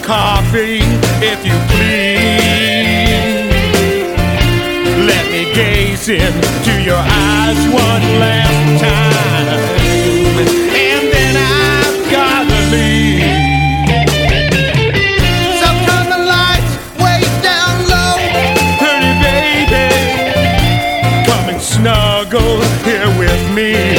coffee, if you please. Let me gaze into your eyes one last time, and then I've gotta leave. So turn the lights way down low, pretty baby, come and snuggle here with me.